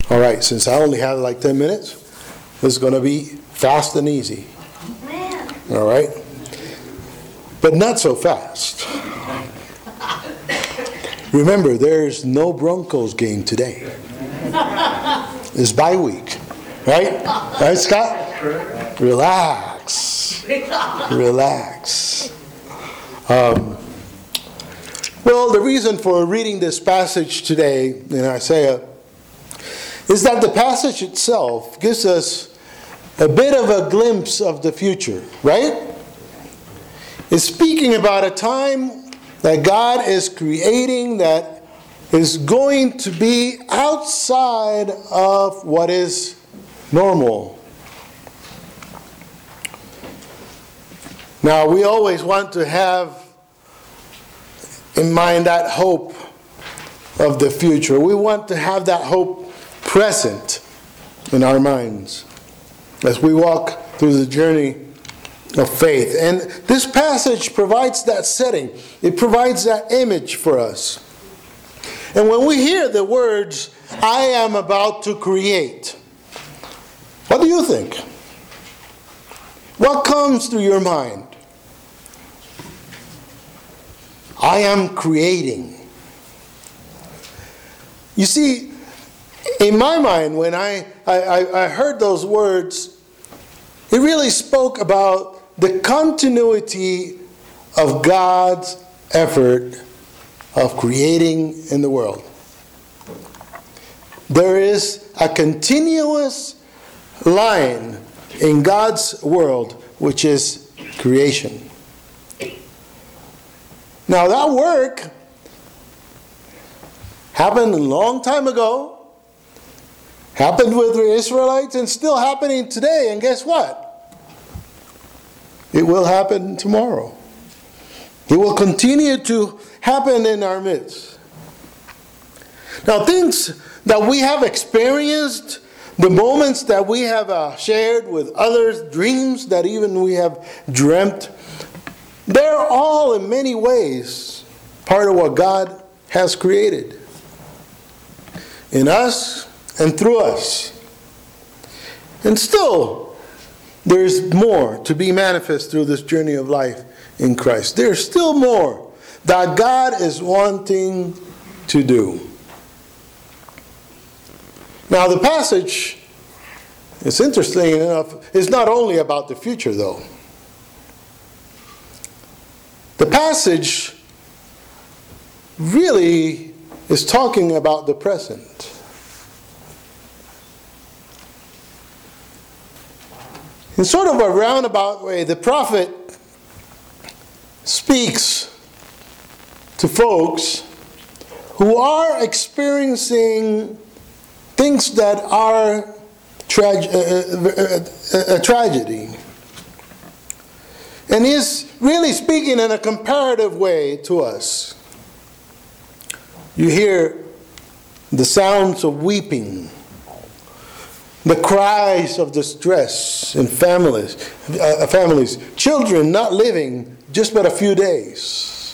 All right, since I only have like 10 minutes, this is going to be fast and easy. All right? But not so fast. Remember, there's no Broncos game today. It's bye week. Right? Right, Scott? Relax. Relax. Well, the reason for reading this passage today in Isaiah is that the passage itself gives us a bit of a glimpse of the future, right? It's speaking about a time that God is creating that is going to be outside of what is normal. Now, we always want to have in mind that hope of the future. We want to have that hope present in our minds as we walk through the journey of faith. And this passage provides that setting. It provides that image for us. And when we hear the words, I am about to create, what do you think? What comes to your mind? I am creating. You see, in my mind, when I heard those words, it really spoke about the continuity of God's effort of creating in the world. There is a continuous line in God's world, which is creation. Now that work happened a long time ago, happened with the Israelites, and still happening today. And guess what? It will happen tomorrow. It will continue to happen in our midst. Now, things that we have experienced, the moments that we have shared with others, dreams that even we have dreamt, they're all in many ways part of what God has created in us and through us. And still, there's more to be manifest through this journey of life in Christ. There's still more that God is wanting to do. Now, the passage, it's interesting enough, is not only about the future, though. The passage really is talking about the present. In sort of a roundabout way, the prophet speaks to folks who are experiencing things that are a tragedy. And he's really speaking in a comparative way to us. You hear the sounds of weeping, the cries of distress in families, children not living just but a few days,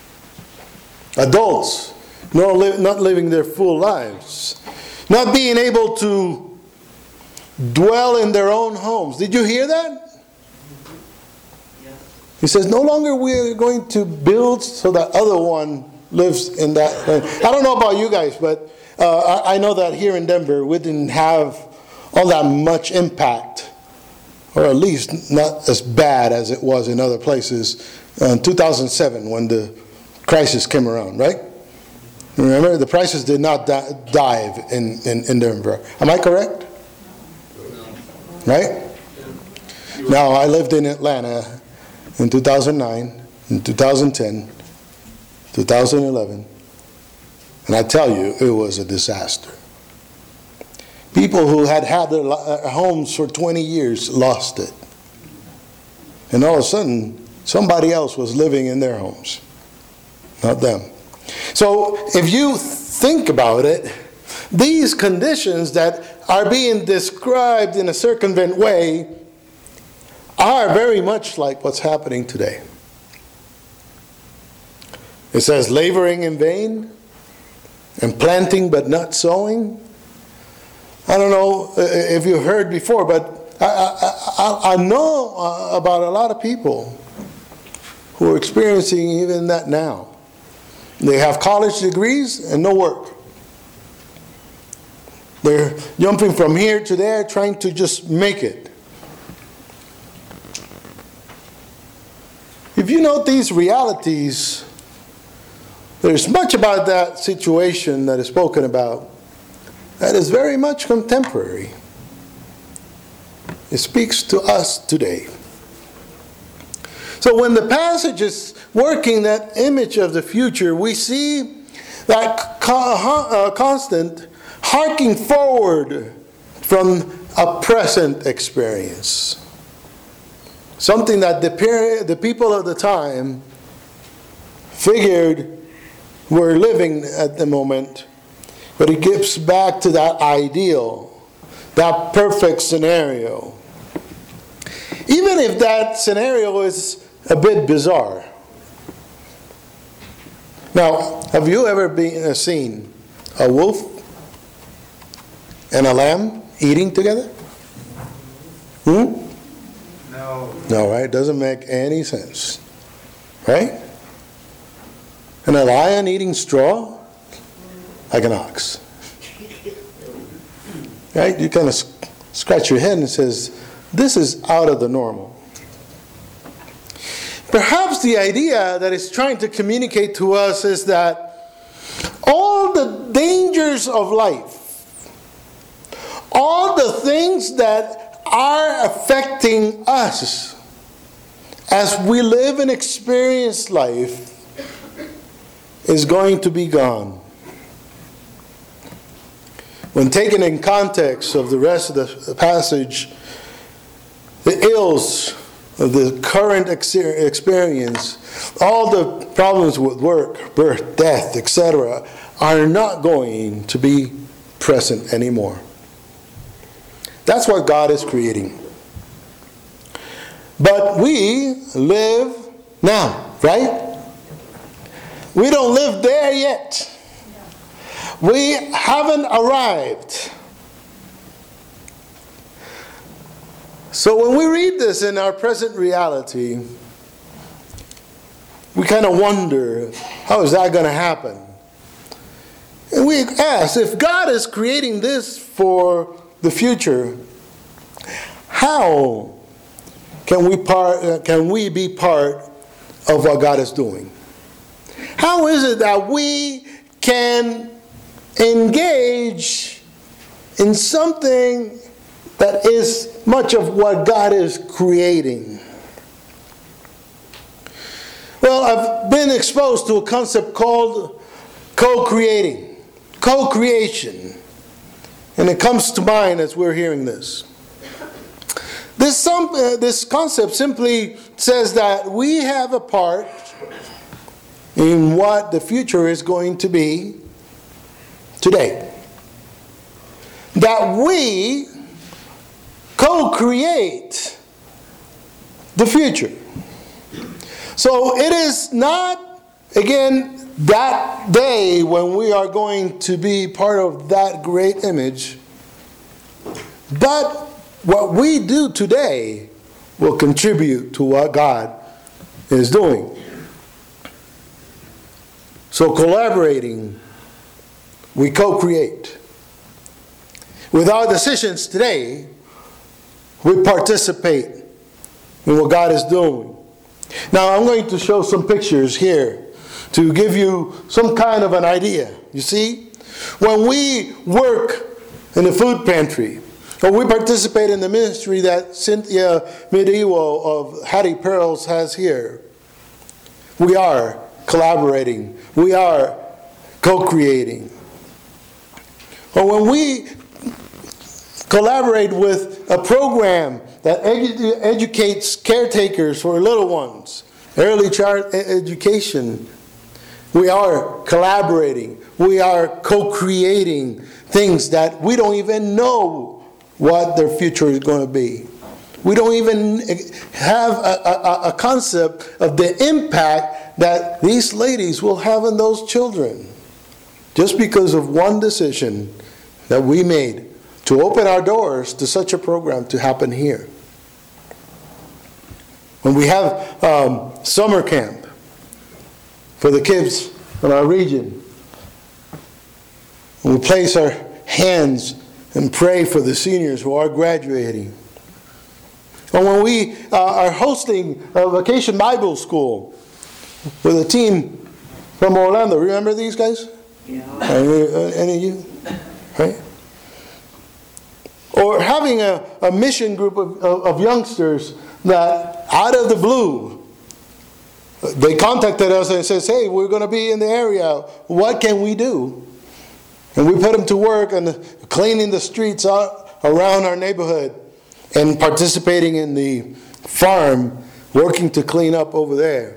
adults not living their full lives, not being able to dwell in their own homes. Did you hear that? He says, no longer we are going to build so that other one lives in that. I don't know about you guys, but I know that here in Denver, we didn't have all that much impact, or at least not as bad as it was in other places in 2007 when the crisis came around, right? Remember, the prices did not dive in Denver. Am I correct? Right? Now, I lived in Atlanta in 2009, in 2010, 2011, and I tell you, it was a disaster. People who had their homes for 20 years lost it. And all of a sudden, somebody else was living in their homes, not them. So if you think about it, these conditions that are being described in a circumvent way are very much like what's happening today. It says, laboring in vain, and planting but not sowing. I don't know if you've heard before, but I know about a lot of people who are experiencing even that now. They have college degrees and no work. They're jumping from here to there, trying to just make it. If you note these realities, there's much about that situation that is spoken about that is very much contemporary. It speaks to us today. So when the passage is working that image of the future, we see that constant harking forward from a present experience. Something that the people of the time figured were living at the moment, but it gets back to that ideal, that perfect scenario. Even if that scenario is a bit bizarre. Now, have you ever seen a wolf and a lamb eating together? No. No, right? It doesn't make any sense. Right? And a lion eating straw like an ox. Right? You kind of scratch your head and says, this is out of the normal. Perhaps the idea that it's trying to communicate to us is that all the dangers of life, all the things that are affecting us as we live and experience life is going to be gone. When taken in context of the rest of the passage, the ills of the current experience, all the problems with work, birth, death, etc., are not going to be present anymore. That's what God is creating. But we live now, right? We don't live there yet. We haven't arrived. So when we read this in our present reality, we kind of wonder, how is that going to happen? And we ask, if God is creating this for the future, how can we be part of what God is doing? How is it that we can engage in something that is much of what God is creating? Well, I've been exposed to a concept called co-creation. And it comes to mind as we're hearing this. This concept simply says that we have a part in what the future is going to be today. That we co-create the future. So it is not, again, that day when we are going to be part of that great image, but what we do today will contribute to what God is doing. So collaborating, we co-create. With our decisions today, we participate in what God is doing. Now I'm going to show some pictures here to give you some kind of an idea. You see, when we work in the food pantry, or we participate in the ministry that Cynthia Medieval of Hattie Pearls has here, we are collaborating. We are co-creating. Or when we collaborate with a program that educates caretakers for little ones, early child education, we are collaborating. We are co-creating things that we don't even know what their future is going to be. We don't even have a concept of the impact that these ladies will have on those children, just because of one decision that we made to open our doors to such a program to happen here. When we have summer camp for the kids in our region, and we place our hands and pray for the seniors who are graduating. Or when we are hosting a vacation Bible school with a team from Orlando. Remember these guys? Yeah. Any of you? Right? Or having a mission group of youngsters that out of the blue, they contacted us and says, hey, we're going to be in the area. What can we do? And we put them to work and cleaning the streets around our neighborhood and participating in the farm, working to clean up over there.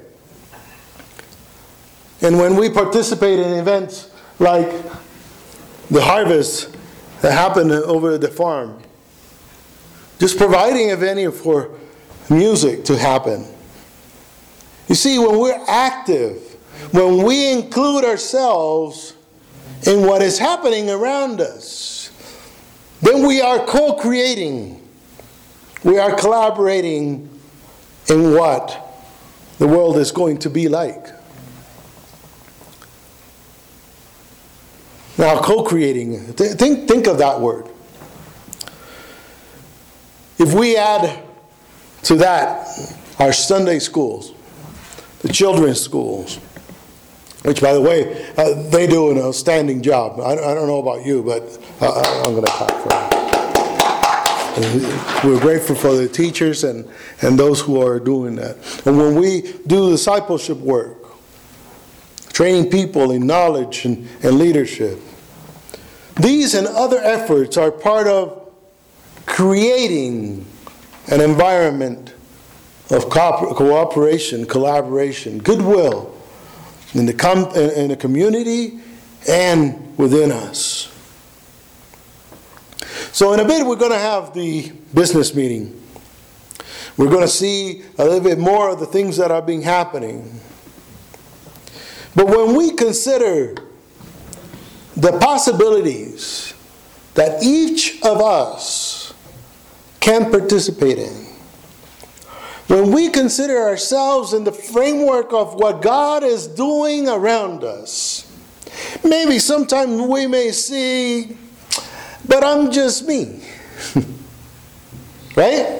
And when we participate in events like the harvest that happened over at the farm, just providing a venue for music to happen. You see, when we're active, when we include ourselves in what is happening around us, then we are co-creating. We are collaborating in what the world is going to be like. Now, co-creating, think of that word. If we add to that our Sunday schools, the children's schools, which, by the way, they do an outstanding job. I don't know about you, but I'm going to talk for them. We're grateful for the teachers and those who are doing that. And when we do discipleship work, training people in knowledge and leadership, these and other efforts are part of creating an environment of cooperation, collaboration, goodwill in the community and within us. So in a bit we're going to have the business meeting. We're going to see a little bit more of the things that are being happening. But when we consider the possibilities that each of us can participate in, when we consider ourselves in the framework of what God is doing around us, maybe sometimes we may see, but I'm just me. Right?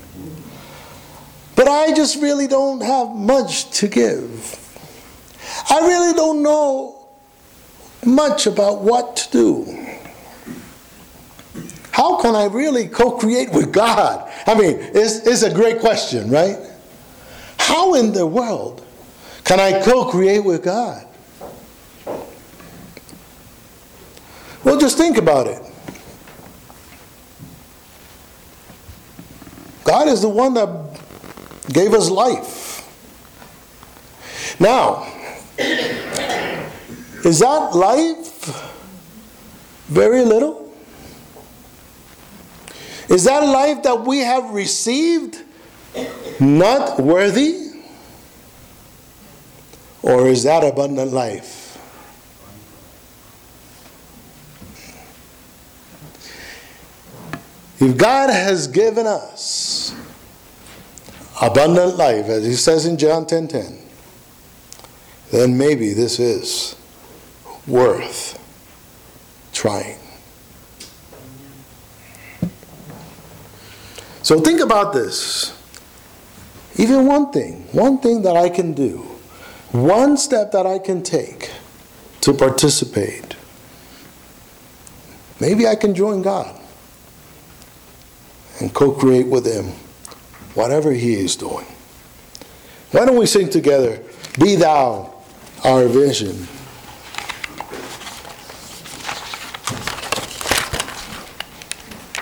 But I just really don't have much to give. I really don't know much about what to do. How can I really co-create with God? I mean, it's a great question, right? How in the world can I co-create with God? Well, just think about it. God is the one that gave us life. Now, is that life very little? Is that life that we have received not worthy? Or is that abundant life? If God has given us abundant life, as he says in John 10:10, then maybe this is worth trying. So think about this. Even one thing that I can do, one step that I can take to participate. Maybe I can join God and co-create with him whatever he is doing. Why don't we sing together, Be Thou Our Vision?